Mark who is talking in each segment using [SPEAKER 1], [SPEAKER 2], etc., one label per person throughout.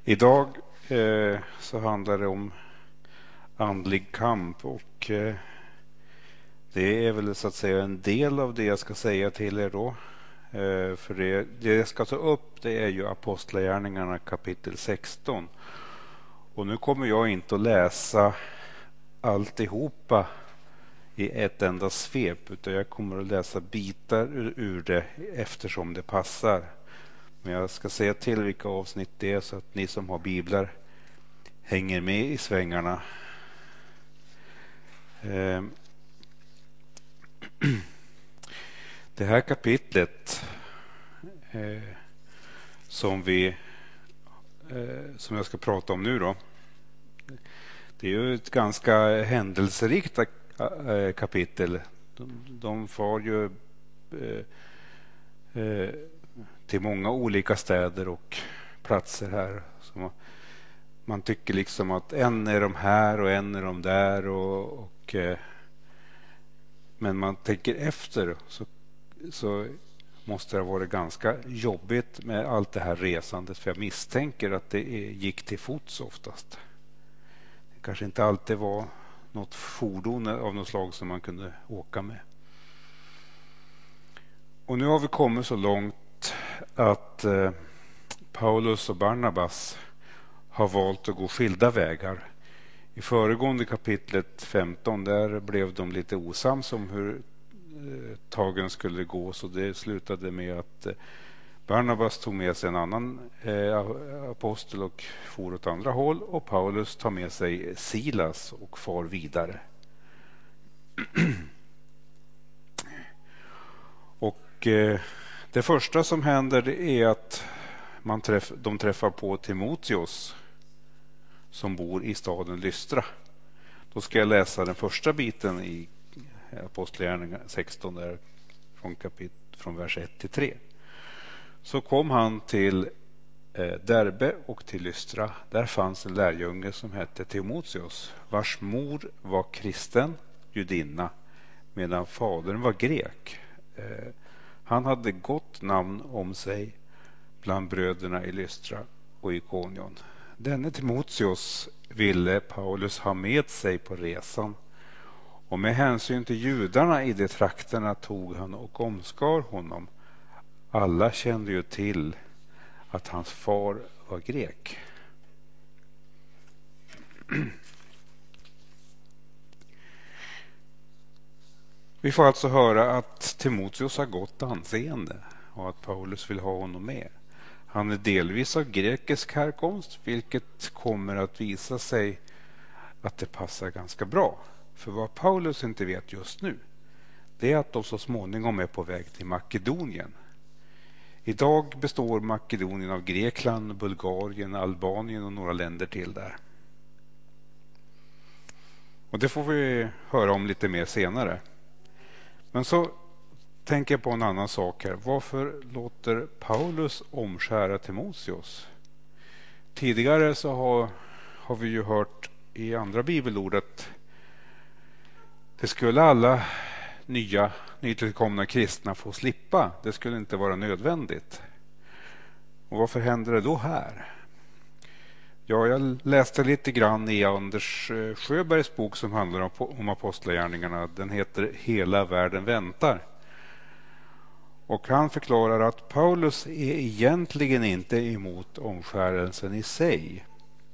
[SPEAKER 1] Idag så handlar det om andlig kamp och det är väl så att säga en del av det jag ska säga till er då. För det jag ska ta upp, det är ju Apostlagärningarna kapitel 16. Och nu kommer jag inte att läsa alltihopa i ett enda svep, utan jag kommer att läsa bitar ur det eftersom det passar. Men jag ska säga till vilka avsnitt det är så att ni som har biblar hänger med i svängarna. Det här kapitlet som jag ska prata om nu då, det är ju ett ganska händelserikt kapitel. De får ju till många olika städer och platser här. Så man tycker liksom att en är de här och en är de där men man tänker efter så måste det ha varit ganska jobbigt med allt det här resandet, för jag misstänker att det gick till fots oftast. Det kanske inte alltid var något fordon av något slag som man kunde åka med. Och nu har vi kommit så långt att Paulus och Barnabas har valt att gå skilda vägar. I föregående kapitlet 15 där blev de lite osams om hur tagen skulle gå, så det slutade med att Barnabas tog med sig en annan apostel och for åt andra håll, och Paulus tar med sig Silas och far vidare. Och det första som händer är att de träffar på Timoteus som bor i staden Lystra. Då ska jag läsa den första biten i Apostlagärningarna 16 där, från vers 1 till 3. Så kom han till Derbe och till Lystra. Där fanns en lärjunge som hette Timoteus, vars mor var kristen judinna medan fadern var grek. Han hade gott namn om sig bland bröderna i Lystra och Ikonion. Denne Timoteus ville Paulus ha med sig på resan, och med hänsyn till judarna i de trakterna tog han och omskar honom. Alla kände ju till att hans far var grek. Vi får alltså höra att Timoteus har gott anseende och att Paulus vill ha honom med. Han är delvis av grekisk härkomst, vilket kommer att visa sig att det passar ganska bra. För vad Paulus inte vet just nu, det är att de så småningom är på väg till Makedonien. Idag består Makedonien av Grekland, Bulgarien, Albanien och några länder till där. Och det får vi höra om lite mer senare. Men så tänker jag på en annan sak här. Varför låter Paulus omskära Timoteus? Tidigare så har vi ju hört i andra bibelord att det skulle alla nytillkomna kristna få slippa. Det skulle inte vara nödvändigt. Och varför händer det då här? Ja, jag läste lite grann i Anders Sjöbergs bok som handlar om Apostlagärningarna. Den heter Hela världen väntar. Och han förklarar att Paulus är egentligen inte emot omskärelsen i sig.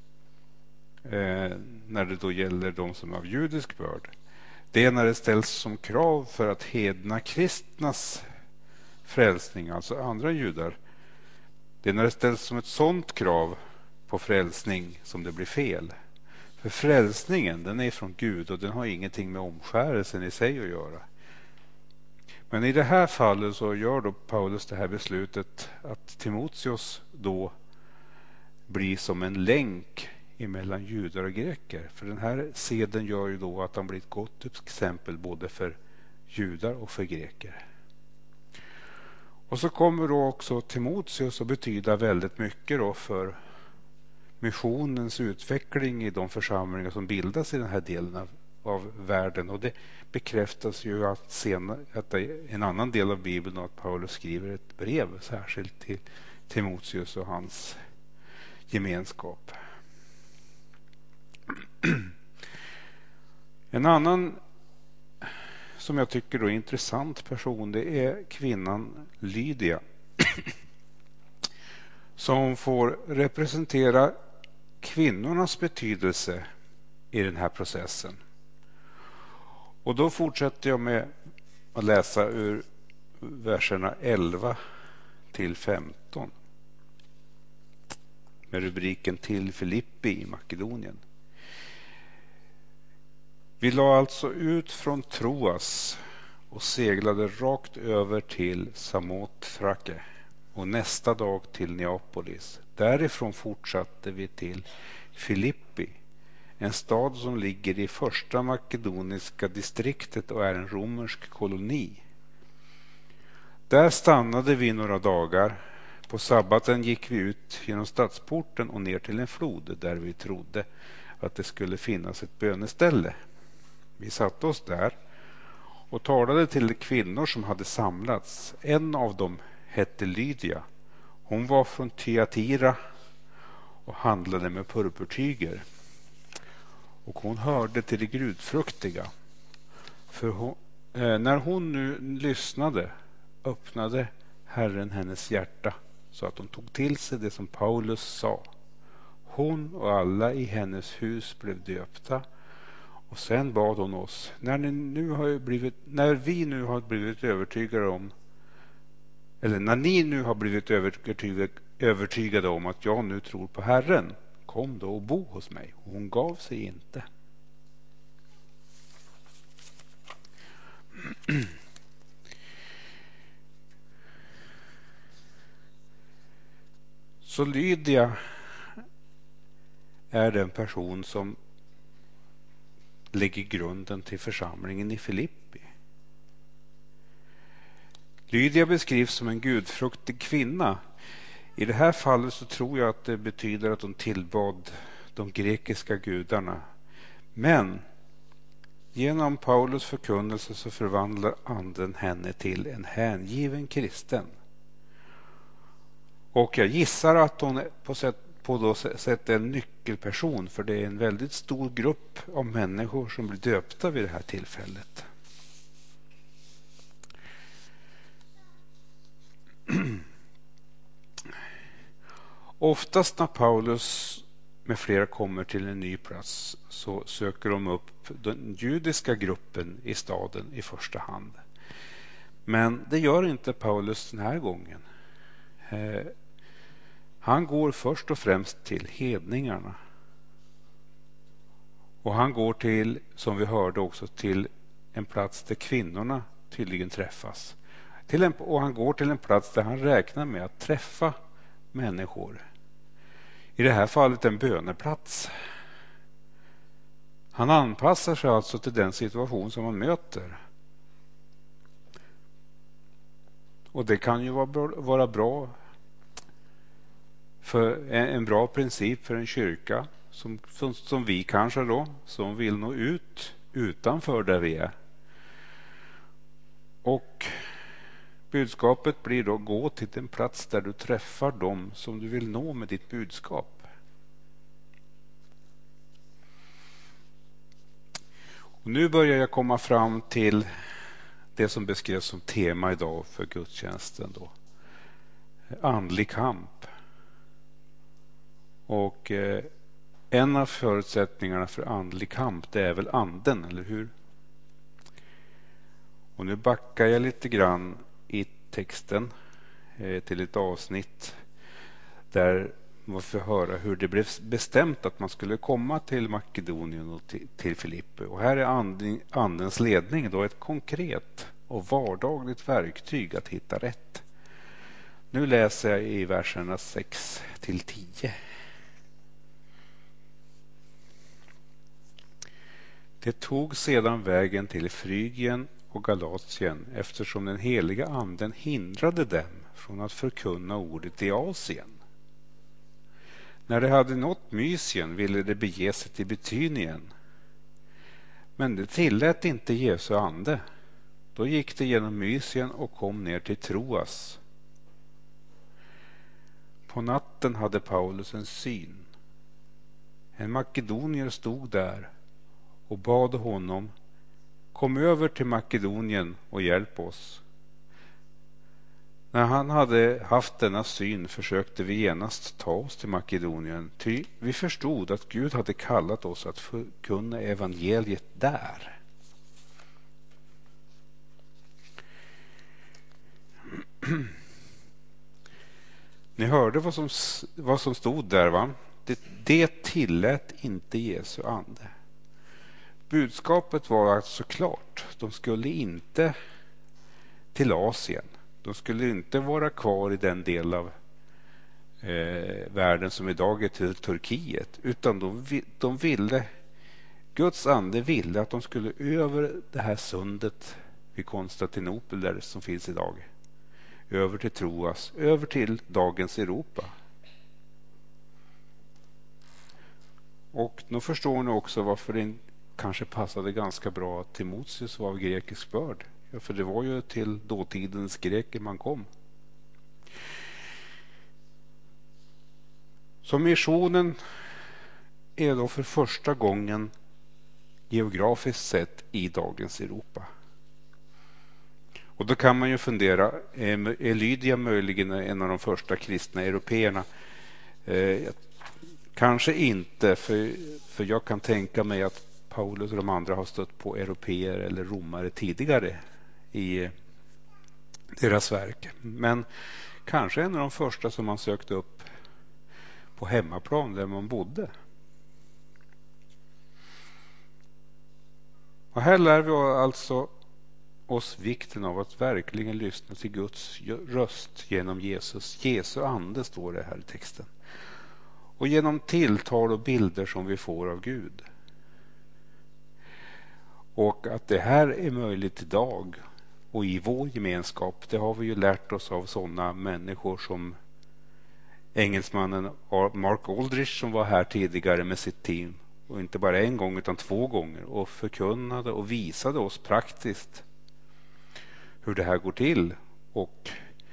[SPEAKER 1] När det då gäller de som är av judisk börd. Det är när det ställs som krav för att hedna kristnas frälsning, alltså andra judar. Det är när det ställs som ett sådant krav på frälsning som det blir fel. För frälsningen, den är från Gud och den har ingenting med omskärelsen i sig att göra. Men i det här fallet så gör då Paulus det här beslutet att Timoteus då blir som en länk emellan judar och greker. För den här seden gör ju då att han blir ett gott exempel både för judar och för greker. Och så kommer då också Timoteus att betyda väldigt mycket då för missionens utveckling i de församlingar som bildas i den här delen av världen. Och det bekräftas ju att en annan del av Bibeln att Paulus skriver ett brev särskilt till Timoteus och hans gemenskap. En annan som jag tycker då är intressant person, det är kvinnan Lydia som får representera kvinnornas betydelse i den här processen. Och då fortsätter jag med att läsa ur verserna 11 till 15 med rubriken Till Filippi i Makedonien. Vi la alltså ut från Troas och seglade rakt över till Samothrake och nästa dag till Neapolis. Därifrån fortsatte vi till Filippi, en stad som ligger i första makedoniska distriktet och är en romersk koloni. Där stannade vi några dagar. På sabbaten gick vi ut genom stadsporten och ner till en flod där vi trodde att det skulle finnas ett böneställe. Vi satte oss där och talade till de kvinnor som hade samlats. En av dem hette Lydia. Hon var från Thyatira och handlade med purpurtyger. Och hon hörde till de gudfruktiga. När hon nu lyssnade öppnade Herren hennes hjärta så att hon tog till sig det som Paulus sa. Hon och alla i hennes hus blev döpta. Och sen bad hon oss, när ni nu har blivit övertygade om att jag nu tror på Herren, kom då och bo hos mig. Och hon gav sig inte. Så Lydia är den person som lägger grunden till församlingen i Filippi. Lydia beskrivs som en gudfruktig kvinna. I det här fallet så tror jag att det betyder att hon tillbad de grekiska gudarna. Men genom Paulus förkunnelse så förvandlar anden henne till en hängiven kristen. Och jag gissar att hon på då sätt är en nyckelperson, för det är en väldigt stor grupp av människor som blir döpta vid det här tillfället. Oftast när Paulus med flera kommer till en ny plats så söker de upp den judiska gruppen i staden i första hand. Men det gör inte Paulus den här gången. Han går först och främst till hedningarna. Och han går till, som vi hörde också, till en plats där kvinnorna tydligen träffas. Och han går till en plats där han räknar med att träffa människor. I det här fallet en böneplats. Han anpassar sig alltså till den situation som han möter. Och det kan ju vara bra, för en bra princip för en kyrka som vi kanske då, som vill nå ut utanför där vi är. Och budskapet blir då: gå till den plats där du träffar dem som du vill nå med ditt budskap. Och nu börjar jag komma fram till det som beskrevs som tema idag för gudstjänsten då. Andlig kamp. Och en av förutsättningarna för andlig kamp, det är väl anden, eller hur? Och nu backar jag lite grann i texten till ett avsnitt där man får höra hur det blev bestämt att man skulle komma till Makedonien och till Filippi. Och här är andens ledning då ett konkret och vardagligt verktyg att hitta rätt. Nu läser jag i verserna 6 till 10. Det tog sedan vägen till Frygien och Galatien, eftersom den heliga anden hindrade dem från att förkunna ordet i Asien. När de hade nått Mysien ville de bege sig till Betynien. Men det tillät inte Jesu ande. Då gick de genom Mysien och kom ner till Troas. På natten hade Paulus en syn. En makedonier stod där och bad honom: kom över till Makedonien och hjälp oss. När han hade haft denna syn försökte vi genast ta oss till Makedonien, ty vi förstod att Gud hade kallat oss att förkunna evangeliet där. Ni hörde vad som stod där, va? Det tillät inte Jesu ande. Budskapet var alltså klart. De skulle inte till Asien. De skulle inte vara kvar i den del av världen som idag är till Turkiet. Utan de ville, Guds ande ville att de skulle över det här sundet vid Konstantinopel där som finns idag. Över till Troas, över till dagens Europa. Och nu förstår ni också varför det kanske passade ganska bra att Timoteus var av grekisk börd. Ja, för det var ju till dåtidens greker man kom. Så missionen är då för första gången geografiskt sett i dagens Europa. Och då kan man ju fundera, är Lydia möjligen en av de första kristna européerna? Kanske inte, för jag kan tänka mig att Paulus och de andra har stött på européer eller romare tidigare i deras verk. Men kanske en av de första som man sökte upp på hemmaplan där man bodde. Och här lär vi alltså oss vikten av att verkligen lyssna till Guds röst genom Jesus. Jesu ande står det här i texten. Och genom tilltal och bilder som vi får av Gud. Och att det här är möjligt idag och i vår gemenskap, det har vi ju lärt oss av sådana människor som engelsmannen Mark Aldrich som var här tidigare med sitt team. Och inte bara en gång utan 2 gånger. Och förkunnade och visade oss praktiskt hur det här går till. Och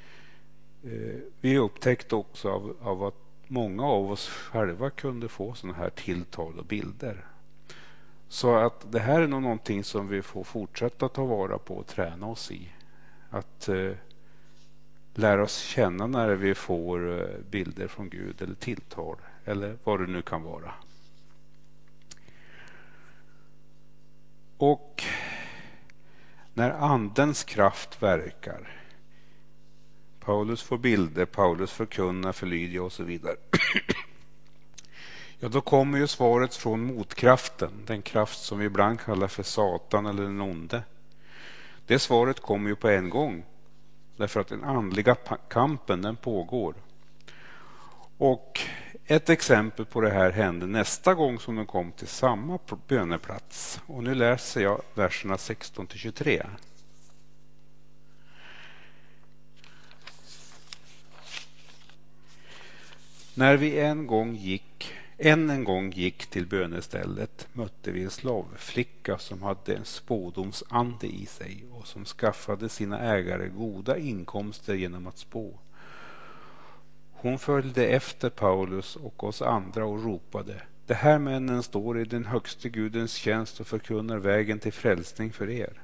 [SPEAKER 1] vi upptäckte också av att många av oss själva kunde få sådana här tilltal och bilder. Så att det här är nog någonting som vi får fortsätta ta vara på och träna oss i. Att lära oss känna när vi får bilder från Gud eller tilltal eller vad det nu kan vara. Och när andens kraft verkar, Paulus får bilder, Paulus förkunnar för Lydia och så vidare. Ja, då kommer ju svaret från motkraften, den kraft som vi ibland kallar för Satan eller den onde. Det svaret kommer ju på en gång, därför att den andliga kampen den pågår. Och ett exempel på det här hände nästa gång som de kom till samma böneplats. Och nu läser jag verserna 16-23. När vi än en gång gick till bönestället mötte vi en slavflicka som hade en spådomsande i sig och som skaffade sina ägare goda inkomster genom att spå. Hon följde efter Paulus och oss andra och ropade: "Det här männen står i den högste Gudens tjänst och förkunnar vägen till frälsning för er."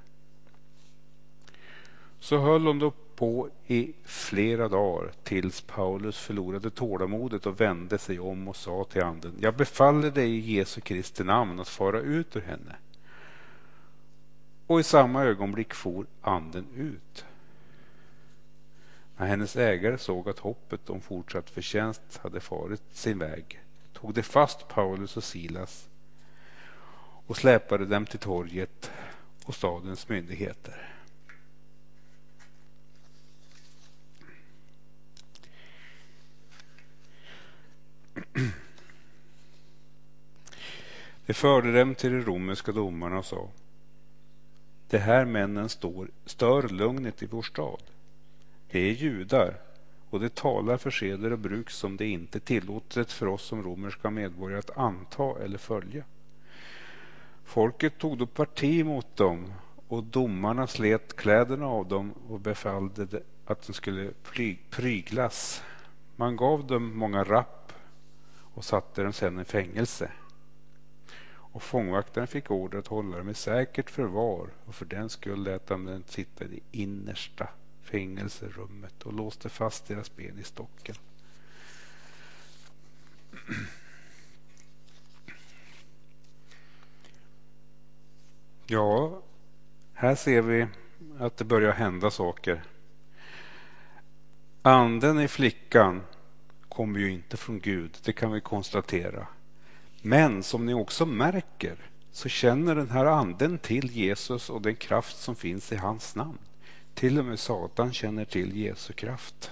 [SPEAKER 1] Så höll hon då på i flera dagar tills Paulus förlorade tålamodet och vände sig om och sa till anden: "Jag befaller dig i Jesu Kristi namn att fara ut ur henne." Och i samma ögonblick for anden ut. När hennes ägare såg att hoppet om fortsatt förtjänst hade farit sin väg, tog de fast Paulus och Silas och släpade dem till torget och stadens myndigheter. De förde dem till de romerska domarna och sa: "Det här männen stör lugnet i vår stad. Det är judar och det talar för seder och bruk som det inte tillåtet för oss som romerska medborgare att anta eller följa." Folket tog då parti mot dem och domarna slet kläderna av dem och befallde att de skulle pryglas Man gav dem många rapp och satte dem sedan i fängelse. Och fångvaktaren fick order att hålla dem i säkert förvar, och för den skull lät han dem sitta i det innersta fängelserummet och låste fast deras ben i stocken. Ja, här ser vi att det börjar hända saker. Anden i flickan kommer ju inte från Gud, det kan vi konstatera. Men som ni också märker så känner den här anden till Jesus och den kraft som finns i hans namn. Till och med Satan känner till Jesu kraft.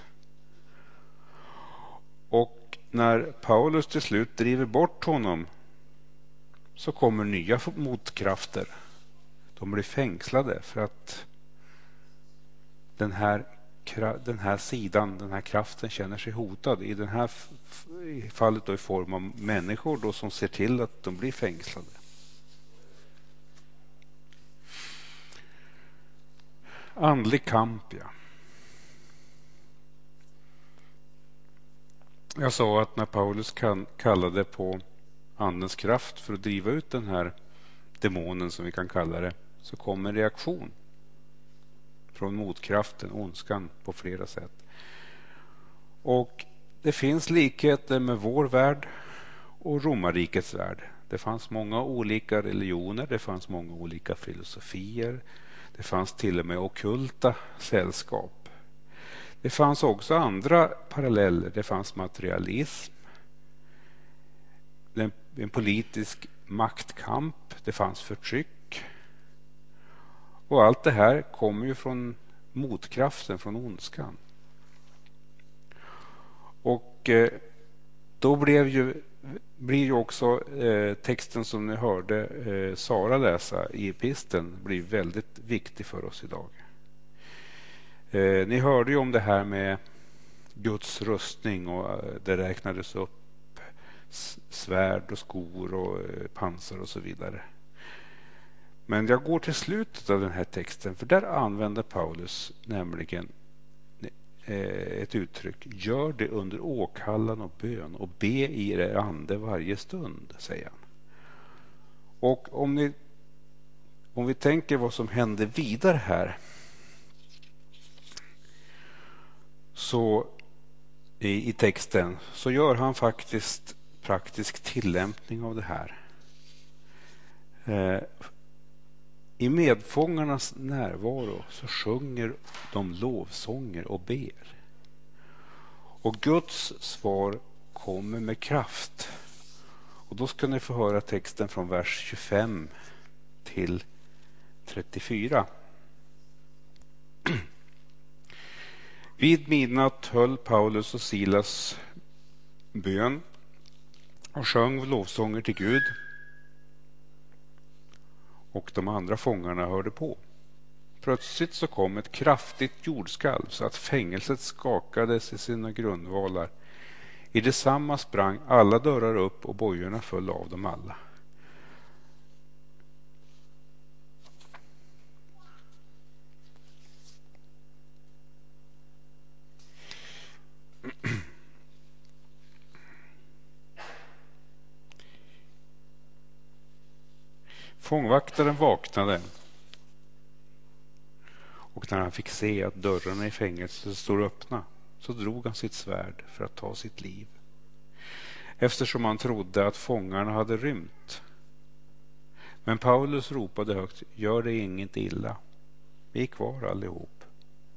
[SPEAKER 1] Och när Paulus till slut driver bort honom så kommer nya motkrafter. De blir fängslade för att den här sidan, den här kraften känner sig hotad. I det här fallet då i form av människor då som ser till att de blir fängslade. Andlig kamp, ja. Jag sa att när Paulus kallade på andens kraft för att driva ut den här demonen som vi kan kalla det, så kom en reaktion från motkraften, ondskan, på flera sätt. Och det finns likheter med vår värld och romarrikets värld. Det fanns många olika religioner, det fanns många olika filosofier, det fanns till och med ockulta sällskap. Det fanns också andra paralleller, det fanns materialism, en politisk maktkamp, det fanns förtryck. Och allt det här kommer ju från motkraften, från ondskan. Och då blir ju också texten som ni hörde Sara läsa i episteln blir väldigt viktig för oss idag. Ni hörde ju om det här med Guds rustning och det räknades upp svärd och skor och pansar och så vidare. Men jag går till slutet av den här texten, för där använder Paulus nämligen ett uttryck. Gör det under åkallan och bön och be i er ande varje stund, säger han. Och om vi tänker vad som händer vidare här, så i texten så gör han faktiskt praktisk tillämpning av det här. I medfångarnas närvaro så sjunger de lovsånger och ber. Och Guds svar kommer med kraft. Och då ska ni få höra texten från vers 25 till 34. Vid midnatt höll Paulus och Silas bön och sjöng lovsånger till Gud. Och de andra fångarna hörde på. Plötsligt så kom ett kraftigt jordskalv så att fängelset skakades i sina grundvalar. I detsamma sprang alla dörrar upp och bojorna föll av dem alla. Fångvaktaren vaknade, och när han fick se att dörrarna i fängelset stod öppna så drog han sitt svärd för att ta sitt liv, eftersom han trodde att fångarna hade rymt. Men Paulus ropade högt: gör det inget illa, vi är kvar allihop.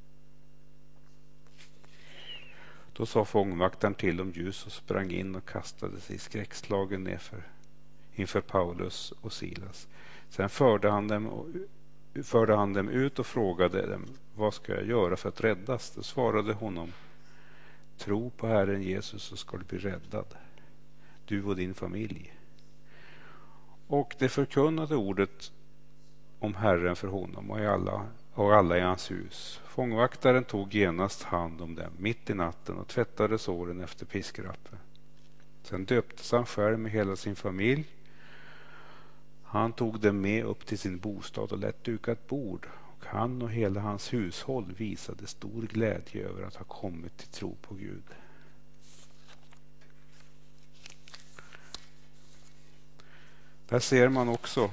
[SPEAKER 1] Då sa fångvaktaren till dem ljus och sprang in och kastade sig skräckslagen nerför inför Paulus och Silas. Sen förde han dem ut och frågade dem: vad ska jag göra för att räddas? Då svarade honom: tro på Herren Jesus så ska du bli räddad, du och din familj. Och det förkunnade ordet om Herren för honom och alla i hans hus. Fångvaktaren tog genast hand om dem mitt i natten och tvättade såren efter piskrappen. Sen döptes han själv med hela sin familj. Han tog dem med upp till sin bostad och lät duka ett bord, och han och hela hans hushåll visade stor glädje över att ha kommit till tro på Gud. Där ser man också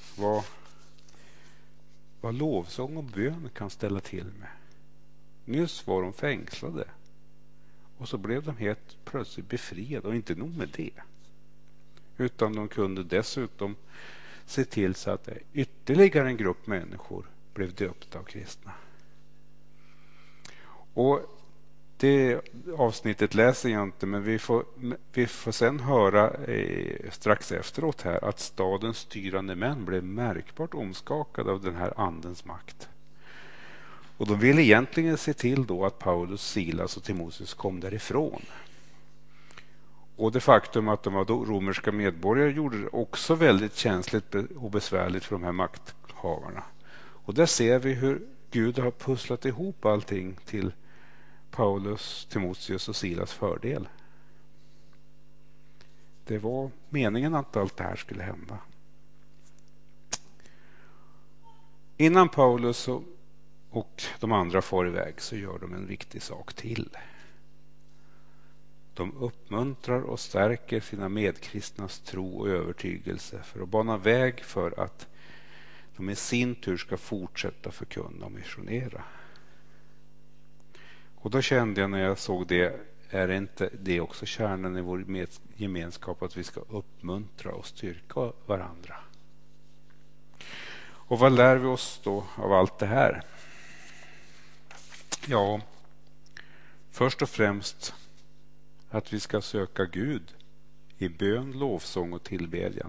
[SPEAKER 1] vad lovsång och bön kan ställa till med. Nyss var de fängslade. Och så blev de helt plötsligt befriade. Och inte nog med det. Utan de kunde dessutom se till så att ytterligare en grupp människor blev döpta av kristna. Och det avsnittet läser jag inte, men vi får sen höra strax efteråt här att stadens styrande män blev märkbart omskakade av den här andens makt. Och de ville egentligen se till då att Paulus, Silas och Timoteus kom därifrån. Och det faktum att de var romerska medborgare gjorde det också väldigt känsligt och besvärligt för de här makthavarna. Och där ser vi hur Gud har pusslat ihop allting till Paulus, Timoteus och Silas fördel. Det var meningen att allt det här skulle hända. Innan Paulus och de andra får iväg så gör de en viktig sak till. De uppmuntrar och stärker sina medkristnas tro och övertygelse för att bana väg för att de i sin tur ska fortsätta förkunna och missionera. Och då kände jag när jag såg det, är det inte det också kärnan i vår gemenskap att vi ska uppmuntra och styrka varandra? Och vad lär vi oss då av allt det här? Ja, först och främst att vi ska söka Gud i bön, lovsång och tillbedjan.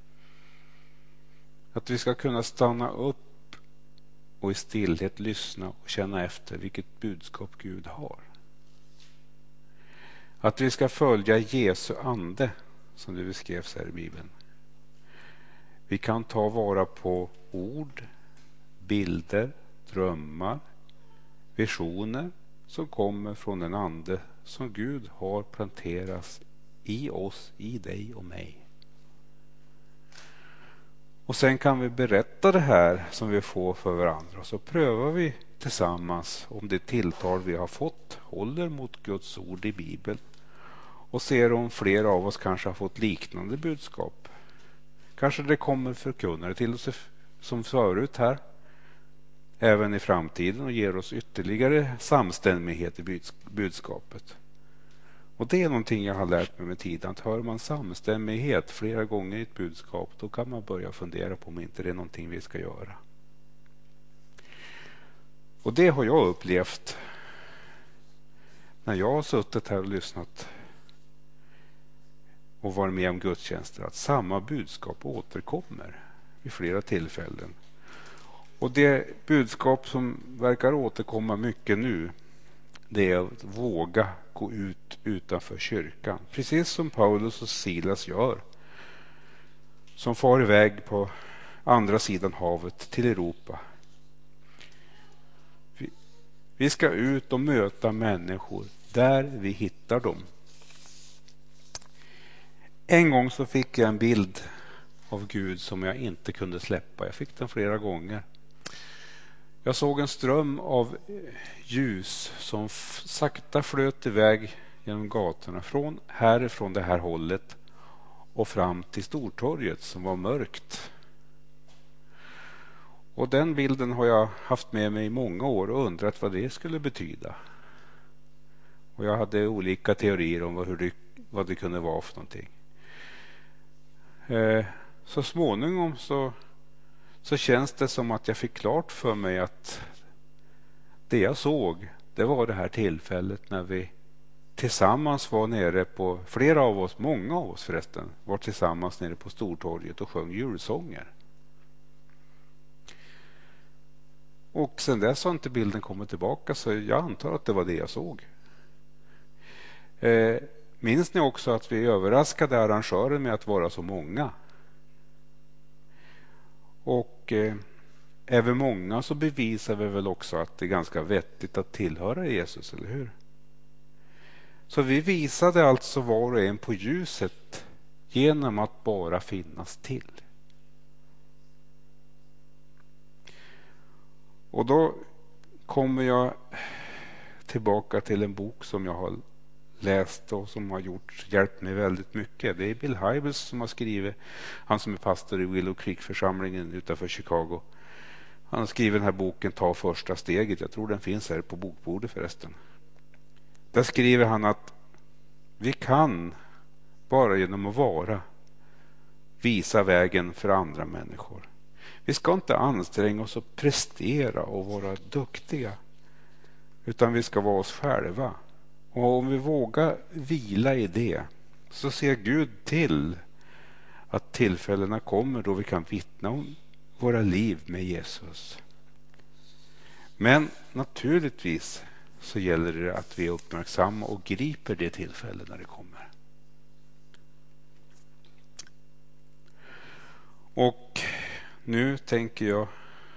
[SPEAKER 1] Att vi ska kunna stanna upp och i stillhet lyssna och känna efter vilket budskap Gud har. Att vi ska följa Jesu ande, som det beskrevs här i Bibeln. Vi kan ta vara på ord, bilder, drömmar, visioner som kommer från en ande som Gud har planterat i oss, i dig och mig. Och sen kan vi berätta det här som vi får för varandra. Och så prövar vi tillsammans om det tilltal vi har fått håller mot Guds ord i Bibeln. Och ser om flera av oss kanske har fått liknande budskap. Kanske det kommer förkunnare till oss som förut här. Även i framtiden och ger oss ytterligare samstämmighet i budskapet. Och det är någonting jag har lärt mig med tiden. Att hör man samstämmighet flera gånger i ett budskap, då kan man börja fundera på om inte det är någonting vi ska göra. Och det har jag upplevt när jag har suttit här och lyssnat och varit med om gudstjänster, att samma budskap återkommer vid flera tillfällen. Och det budskap som verkar återkomma mycket nu, det är att våga gå ut utanför kyrkan. Precis som Paulus och Silas gör. Som far iväg på andra sidan havet till Europa. Vi ska ut och möta människor där vi hittar dem. En gång så fick jag en bild av Gud som jag inte kunde släppa. Jag fick den flera gånger. Jag såg en ström av ljus som sakta flöt iväg genom gatorna härifrån det här hållet och fram till Stortorget som var mörkt. Och den bilden har jag haft med mig i många år och undrat vad det skulle betyda. Och jag hade olika teorier om vad det kunde vara för någonting. Så småningom så känns det som att jag fick klart för mig att det jag såg, det var det här tillfället när vi tillsammans var nere på, flera av oss, många av oss förresten, var tillsammans nere på Stortorget och sjöng julsånger. Och sen dess har inte bilden kommit tillbaka, så jag antar att det var det jag såg. Minns ni också att vi överraskade arrangören med att vara så många? Och är vi många så bevisar vi väl också att det är ganska vettigt att tillhöra Jesus, eller hur? Så vi visade alltså var och en på ljuset genom att bara finnas till. Och då kommer jag tillbaka till en bok som jag har läst och som har hjälpt mig väldigt mycket. Det är Bill Hybels som har skrivit, han som är pastor i Willow Creek-församlingen utanför Chicago. Han har skrivit den här boken Ta första steget. Jag tror den finns här på bokbordet förresten. Där skriver han att vi kan bara genom att visa vägen för andra människor. Vi ska inte anstränga oss att prestera och vara duktiga, utan vi ska vara oss själva. Och om vi vågar vila i det, så ser Gud till att tillfällena kommer då vi kan vittna om våra liv med Jesus. Men naturligtvis så gäller det att vi är uppmärksamma och griper det tillfälle när det kommer. Och nu tänker jag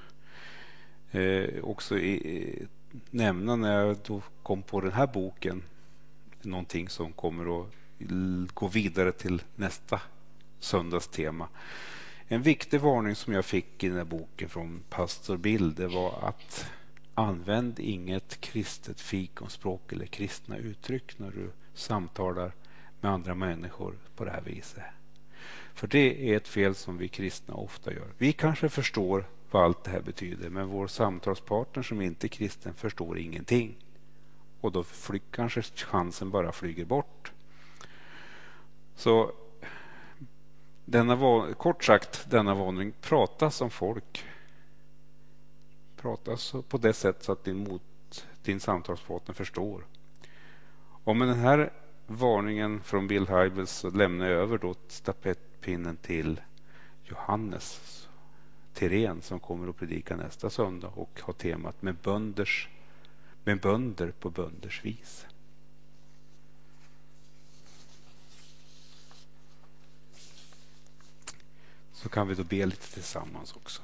[SPEAKER 1] också nämna, när jag då kom på den här boken, någonting som kommer att gå vidare till nästa söndags tema. En viktig varning som jag fick i den här boken från pastor Bill, det var att använd inget kristet fikonspråk eller kristna uttryck när du samtalar med andra människor på det här viset. För det är ett fel som vi kristna ofta gör. Vi kanske förstår vad allt det här betyder, men vår samtalspartner som inte är kristen förstår ingenting. Och då kanske chansen bara flyger bort. Så kort sagt, denna varning: pratas om folk. Pratas på det sätt så att din samtalspartner förstår. Och med den här varningen från Bill Hybels så lämnar jag över då stafettpinnen till Johannes Thirén, som kommer att predika nästa söndag och har temat med bönder på bönders vis. Så kan vi då be lite tillsammans också.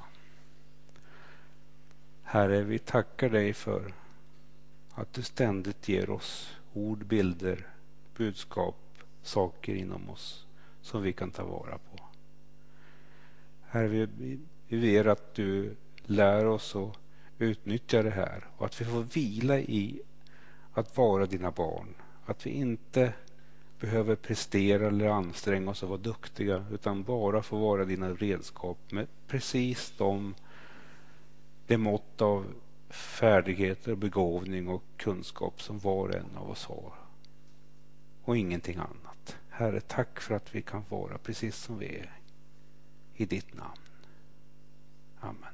[SPEAKER 1] Herre, vi tackar dig för att du ständigt ger oss ord, bilder, budskap, saker inom oss som vi kan ta vara på. Herre, vi ber att du lär oss att utnyttja det här och att vi får vila i att vara dina barn. Att vi inte behöver prestera eller anstränga oss och vara duktiga, utan bara få vara dina redskap med precis det mått av färdigheter, begåvning och kunskap som var och en av oss har. Och ingenting annat. Herre, tack för att vi kan vara precis som vi är. I ditt namn. Amen.